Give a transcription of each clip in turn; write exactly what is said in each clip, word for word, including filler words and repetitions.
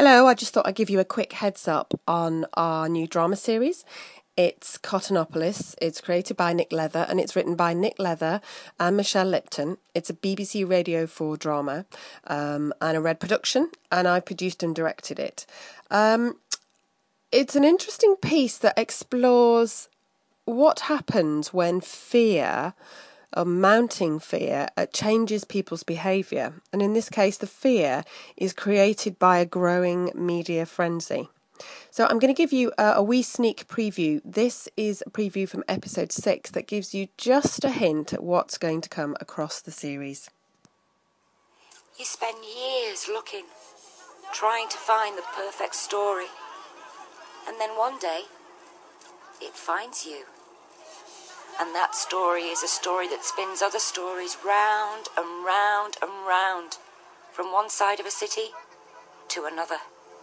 Hello, I just thought I'd give you a quick heads up on our new drama series. It's Cottonopolis. It's created by Nick Leather and it's written by Nick Leather and Michelle Lipton. It's a B B C Radio four drama um, and a Red production, and I produced and directed it. Um, it's an interesting piece that explores what happens when fear, or mounting fear, uh, changes people's behaviour. And in this case, the fear is created by a growing media frenzy. So I'm going to give you a, a wee sneak preview. This is a preview from episode six that gives you just a hint at what's going to come across the series. You spend years looking, trying to find the perfect story. And then one day, it finds you. And that story is a story that spins other stories round and round and round, from one side of a city to another.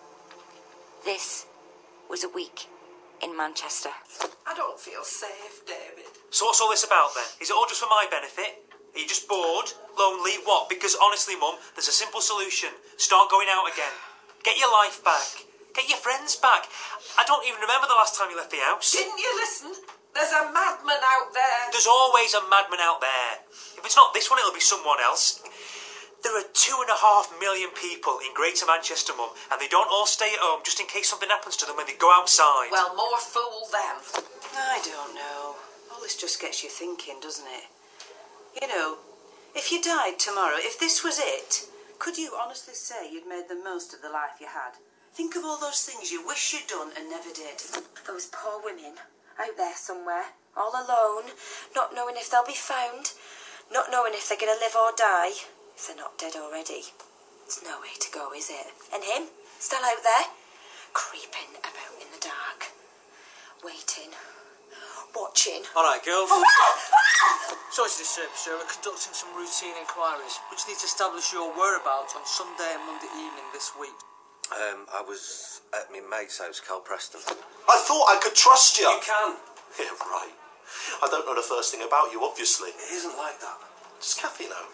This was a week in Manchester. I don't feel safe, David. So what's all this about then? Is it all just for my benefit? Are you just bored? Lonely? What? Because honestly, Mum, there's a simple solution. Start going out again. Get your life back. Get your friends back. I don't even remember the last time you left the house. Didn't you listen? There's a madman out there. There's always a madman out there. If it's not this one, it'll be someone else. There are two and a half million people in Greater Manchester, Mum, and they don't all stay at home just in case something happens to them when they go outside. Well, more fool them. I don't know. All this just gets you thinking, doesn't it? You know, if you died tomorrow, if this was it, could you honestly say you'd made the most of the life you had? Think of all those things you wish you'd done and never did. Those poor women out there somewhere, all alone, not knowing if they'll be found, not knowing if they're going to live or die, if they're not dead already. It's no way to go, is it? And him, still out there, creeping about in the dark, waiting, watching. All right, girls. Sorry to disturb you, sir. We're conducting some routine inquiries. We just need to establish your whereabouts on Sunday and Monday evening this week. Um, I was at my mate's house, Cal Preston. I thought I could trust you. You can. Yeah, right. I don't know the first thing about you, obviously. It isn't like that. Does Kathy know?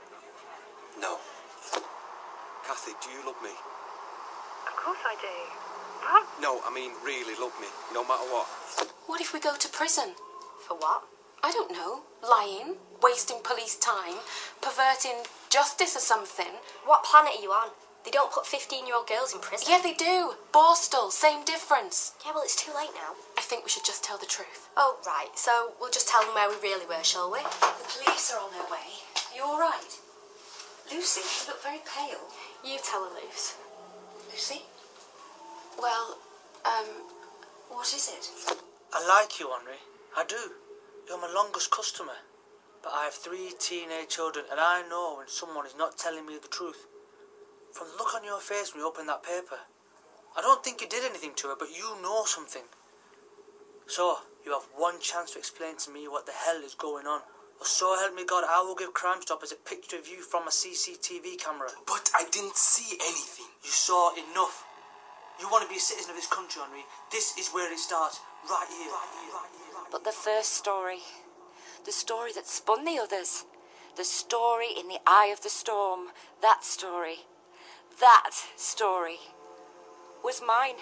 No. Kathy, do you love me? Of course I do. What? No, I mean really love me, no matter what. What if we go to prison? For what? I don't know. Lying, wasting police time, perverting justice or something. What planet are you on? They don't put fifteen-year-old girls in prison. Yeah, they do. Borstal, same difference. Yeah, well, it's too late now. I think we should just tell the truth. Oh, right. So we'll just tell them where we really were, shall we? The police are on their way. Are you all right? Lucy, you look very pale. You tell her, Luce. Lucy? Well, um... What is it? I like you, Henri. I do. You're my longest customer. But I have three teenage children, and I know when someone is not telling me the truth. From the look on your face when you opened that paper, I don't think you did anything to her, but you know something. So, you have one chance to explain to me what the hell is going on. Or so help me God, I will give Crime Stoppers a picture of you from a C C T V camera. But I didn't see anything. You saw enough. You want to be a citizen of this country, Henri. This is where it starts. Right here. Right here. Right here. Right here. But the first story, the story that spun the others, the story in the eye of the storm, that story, that story was mine.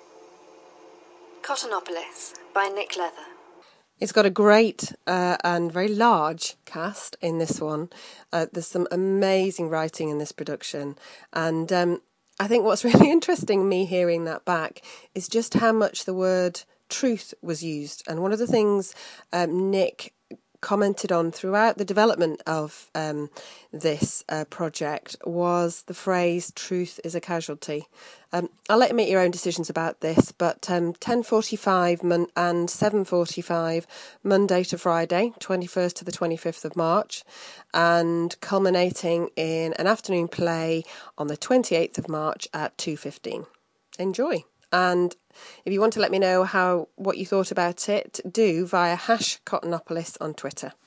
Cottonopolis by Nick Leather. It's got a great uh, and very large cast in this one. Uh, there's some amazing writing in this production. And um, I think what's really interesting, me hearing that back, is just how much the word truth was used. And one of the things um, Nick commented on throughout the development of um, this uh, project was the phrase "truth is a casualty." Um, I'll let you make your own decisions about this, but um, ten forty-five mon- and seven forty-five Monday to Friday, twenty-first to the twenty-fifth of March, and culminating in an afternoon play on the twenty-eighth of March at two fifteen. Enjoy. And if you want to let me know how what you thought about it, do via hash Cottonopolis on Twitter.